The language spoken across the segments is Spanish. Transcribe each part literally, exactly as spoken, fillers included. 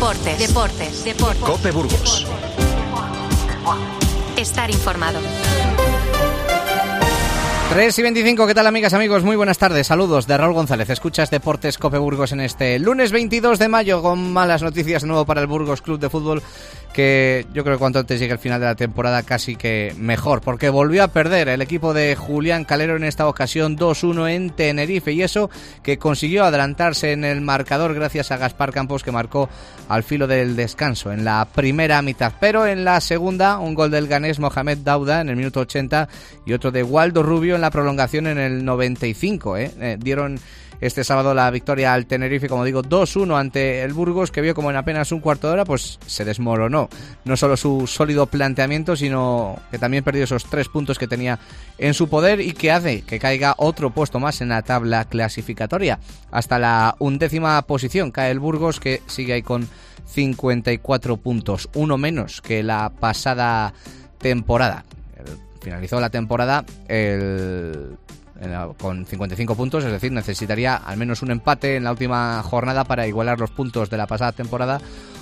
Deportes, deportes, deportes. COPE Burgos. Estar informado. tres y veinticinco, ¿qué tal amigas, amigos? Muy buenas tardes, saludos de Raúl González. Escuchas Deportes COPE Burgos en este lunes veintidós de mayo con malas noticias de nuevo para el Burgos Club de Fútbol, que yo creo que cuanto antes llegue el final de la temporada casi que mejor, porque volvió a perder el equipo de Julián Calero en esta ocasión dos uno en Tenerife, y eso que consiguió adelantarse en el marcador gracias a Gaspar Campos, que marcó al filo del descanso en la primera mitad, pero en la segunda un gol del ganés Mohamed Dauda en el minuto ochenta y otro de Waldo Rubio en la prolongación en el noventa y cinco. ¿eh? Eh, dieron este sábado la victoria al Tenerife, como digo, dos uno ante el Burgos, que vio como en apenas un cuarto de hora pues se desmoronó. No solo su sólido planteamiento, sino que también perdió esos tres puntos que tenía en su poder y que hace que caiga otro puesto más en la tabla clasificatoria. Hasta la undécima posición cae el Burgos, que sigue ahí con cincuenta y cuatro puntos, uno menos que la pasada temporada. Finalizó la temporada el... con cincuenta y cinco puntos, es decir, necesitaría al menos un empate en la última jornada para igualar los puntos de la pasada temporada,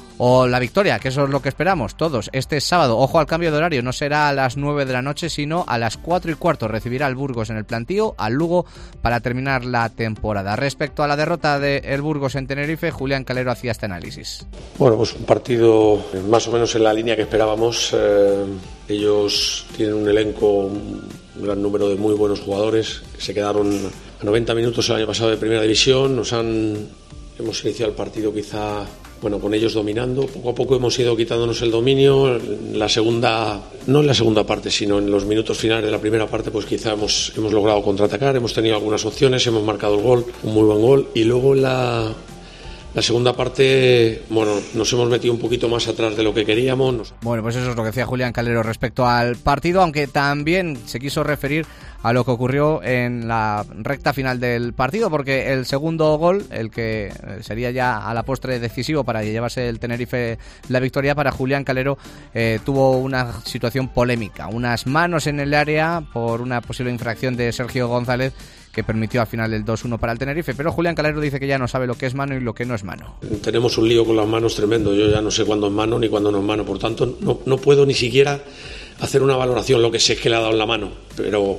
o la victoria, que eso es lo que esperamos todos. Este sábado, ojo al cambio de horario, no será a las nueve de la noche, sino a las cuatro y cuarto. Recibirá al Burgos en el Plantío, al Lugo, para terminar la temporada. Respecto a la derrota del Burgos en Tenerife, Julián Calero hacía este análisis. Bueno, pues un partido más o menos en la línea que esperábamos. Eh, ellos tienen un elenco, un gran número de muy buenos jugadores que se quedaron a noventa minutos el año pasado de Primera División. Nos han hemos iniciado el partido quizá bueno con ellos dominando. Poco a poco hemos ido quitándonos el dominio. En la segunda, no en la segunda parte, sino en los minutos finales de la primera parte, pues quizá hemos hemos logrado contraatacar, hemos tenido algunas opciones, hemos marcado el gol, un muy buen gol, y luego en la La segunda parte, bueno, nos hemos metido un poquito más atrás de lo que queríamos. Nos... Bueno, pues eso es lo que decía Julián Calero respecto al partido, aunque también se quiso referir a lo que ocurrió en la recta final del partido, porque el segundo gol, el que sería ya a la postre decisivo para llevarse el Tenerife la victoria para Julián Calero, eh, tuvo una situación polémica, unas manos en el área por una posible infracción de Sergio González, que permitió al final el dos uno para el Tenerife, pero Julián Calero dice que ya no sabe lo que es mano y lo que no es mano. Tenemos un lío con las manos tremendo, yo ya no sé cuándo es mano ni cuándo no es mano, por tanto no, no puedo ni siquiera hacer una valoración. Lo que sé es que le ha dado en la mano, pero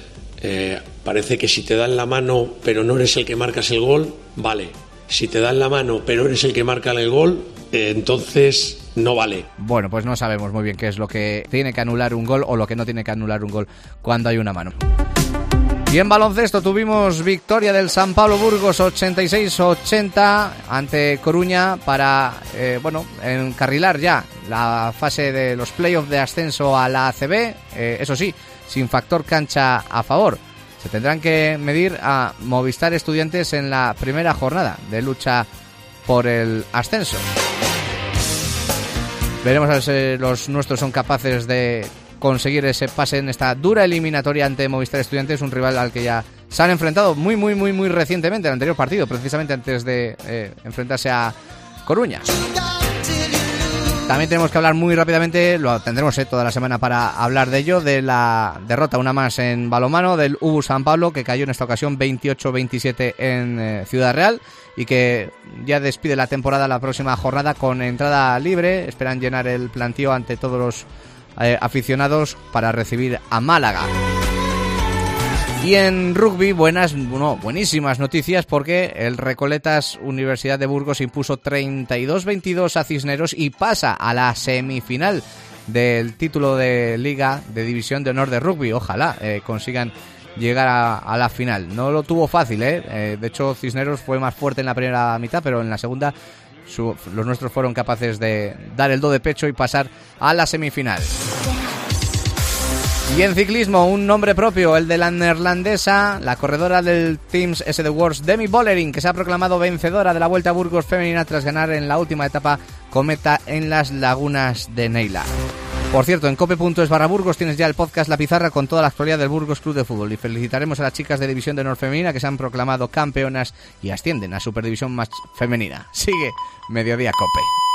eh, parece que si te dan la mano pero no eres el que marcas el gol, vale. Si te dan la mano pero eres el que marca el gol, eh, entonces no vale. Bueno, pues no sabemos muy bien qué es lo que tiene que anular un gol o lo que no tiene que anular un gol cuando hay una mano. Y en baloncesto tuvimos victoria del San Pablo Burgos ochenta y seis ochenta ante Coruña para eh, bueno encarrilar ya la fase de los playoffs de ascenso a la A C B, eh, eso sí, sin factor cancha a favor. Se tendrán que medir a Movistar Estudiantes en la primera jornada de lucha por el ascenso. Veremos a ver si los nuestros son capaces de conseguir ese pase en esta dura eliminatoria ante Movistar Estudiantes, un rival al que ya se han enfrentado muy, muy, muy, muy recientemente, en el anterior partido, precisamente antes de eh, enfrentarse a Coruña. También tenemos que hablar muy rápidamente, lo tendremos eh, toda la semana para hablar de ello, de la derrota, una más en balonmano, del U B U San Pablo, que cayó en esta ocasión veintiocho veintisiete en eh, Ciudad Real, y que ya despide la temporada la próxima jornada con entrada libre. Esperan llenar el plantío ante todos los Eh, aficionados para recibir a Málaga. Y en rugby, buenas, no, buenísimas noticias, porque el Recoletas Universidad de Burgos impuso treinta y dos veintidós a Cisneros y pasa a la semifinal del título de Liga de División de Honor de Rugby. Ojalá eh, consigan llegar a, a la final. No lo tuvo fácil, ¿eh? Eh, de hecho Cisneros fue más fuerte en la primera mitad, pero en la segunda Su, los nuestros fueron capaces de dar el do de pecho y pasar a la semifinal. Y en ciclismo, un nombre propio, el de la neerlandesa, la corredora del Teams S D Works, Demi Vollering, que se ha proclamado vencedora de la Vuelta a Burgos femenina tras ganar en la última etapa cometa en las lagunas de Neila. Por cierto, en cope.es barra Burgos tienes ya el podcast La Pizarra con toda la actualidad del Burgos Club de Fútbol, y felicitaremos a las chicas de División de Honor Femenina que se han proclamado campeonas y ascienden a Superdivisión más femenina. Sigue Mediodía Cope.